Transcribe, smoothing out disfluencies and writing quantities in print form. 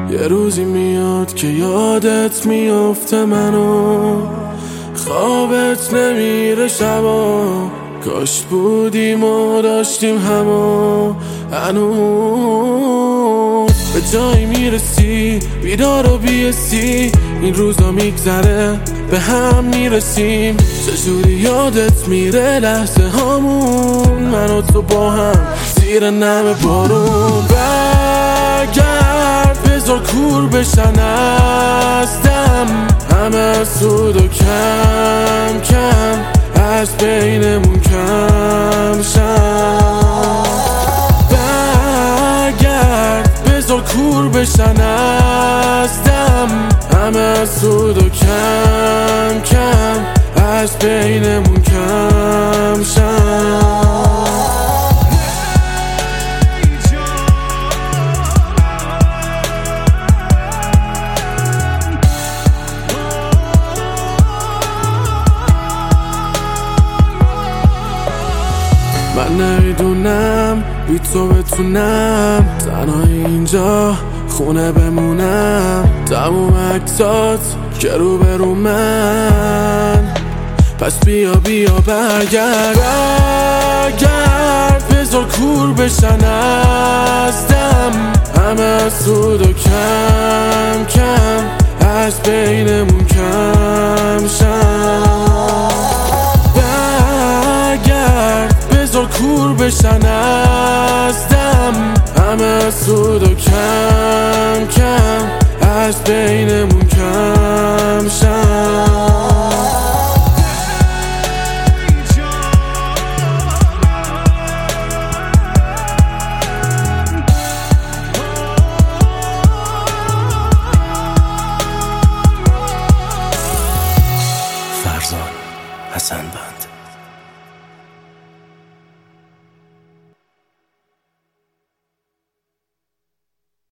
یه روزی میاد که یادت میافته منو، خوابت نمیره شبا، کاش بودیم و داشتیم همو. هنوز به جایی میرسی بیدار و بیستی، این روزا میگذره به هم میرسیم. چجوری یادت میره لحظه هامون، من و تو با هم زیر نم بارون. برگرد بذار کور بشن از دم، همه سود و کم کم از بینمون کم شم. برگرد بذار کور بشن از دم، همه سود و کم کم از بینمون کم شم. من نمیدونم بی تو بتونم تنها اینجا خونه بمونم، تموم عکسات که رو برو من. پس بیا بیا برگرد، برگرد بذار کور بشن از دم، همه سود و کم کم از بینمون کم شم. بذار کور بشن از دم، همه سود و کم کم از بینمون کم شم. فرزان حسن بند.